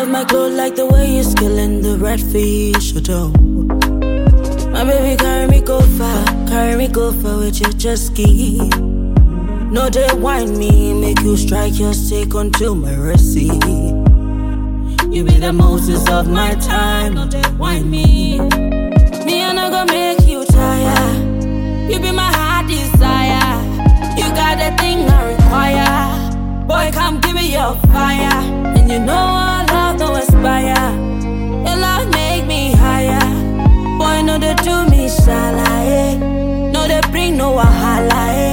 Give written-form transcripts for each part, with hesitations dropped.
my clothes like the way you're skilling the red fish, oh. My baby carry me go far with your jet ski. No, they whine me, make you strike your stick onto my receipt. You be the Moses of my time, no, they whine me. Me, I'm not gonna make you tired. You be my heart desire. You got the thing I require. Boy, come give me your fire. And you know our love don't expire. Your love make me higher. Boy, no, they do me shala, eh. No, they bring no wahala, eh.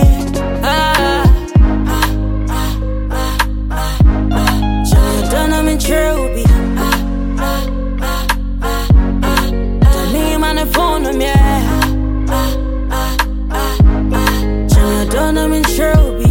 I'm in Cherokee. Tell me man the phone on me. I'm in Cherokee.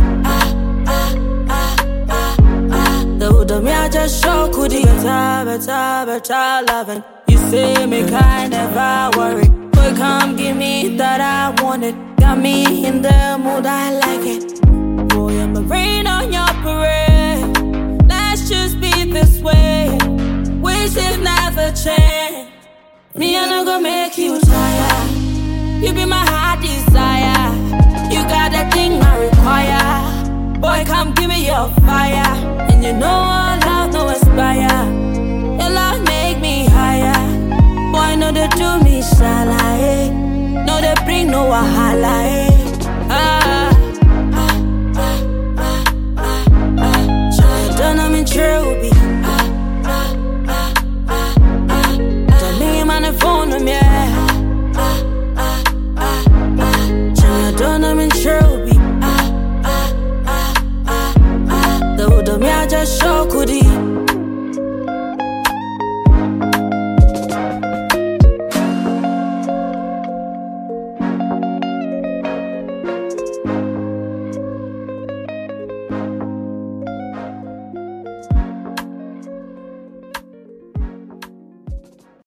The me I just show could better loving. You say me kind never worry. Boy, come give me that I want it. Got me in the mood, I like it. Boy, I'm a rain on your parade. Let's just be this way. Wishes never change. Me, I'm not gonna make you tired. You be my heart desire. You got that thing I require. Boy, come give me your fire. And you know our love don't expire. Your love make me higher. Boy, no, they do me shala, eh. No, they bring no wahala, eh. I'm in Cherokee. Tell me man the phone on me. I'm in Cherokee. The me I just show could